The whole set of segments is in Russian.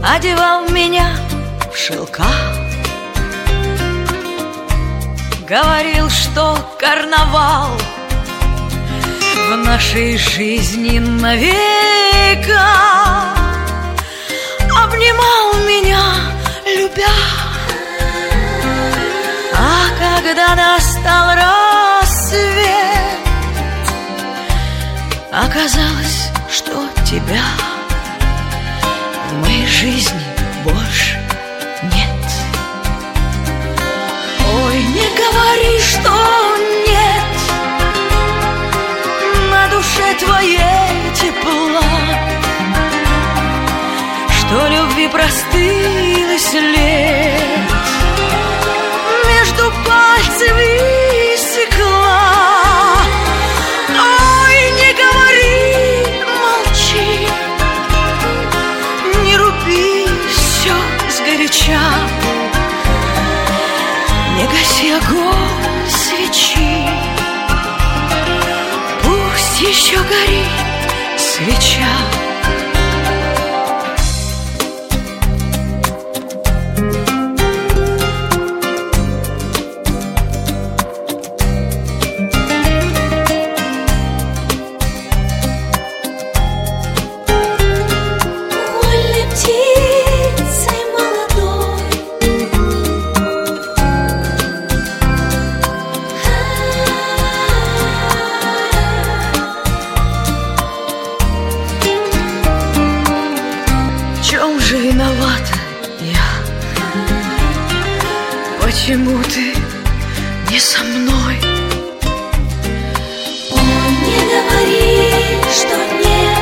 одевал меня в шелка, говорил, что карнавал в нашей жизни навека, обнимал меня, любя. А когда настал рассвет, оказалось, что тебя в моей жизни больше нет. Ой, не говори, что нет, на душе твоей тепла, что любви простыл след между пальцев истекла. Ой, не говори, молчи, не руби все сгоряча, не гаси огонь свечи, пусть еще горит свеча. Виновата я, почему ты не со мной? Ой, не говори, что нет,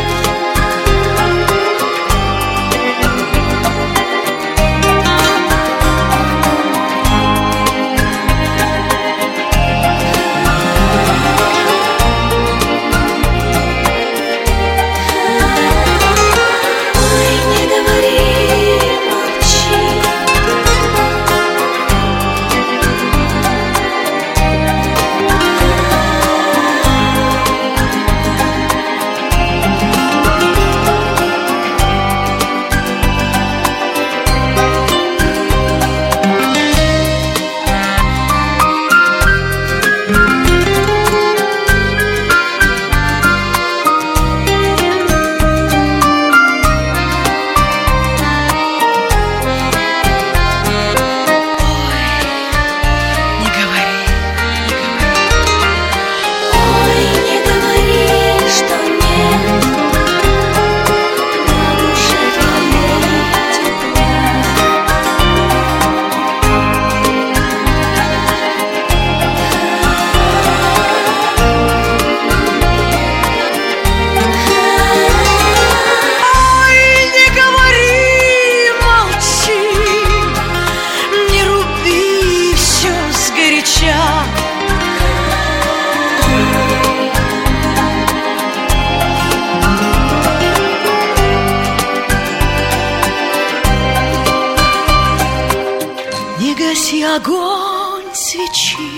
не гаси огонь свечи,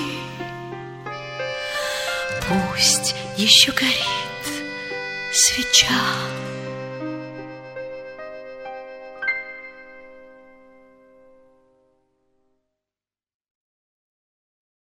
пусть еще горит свеча.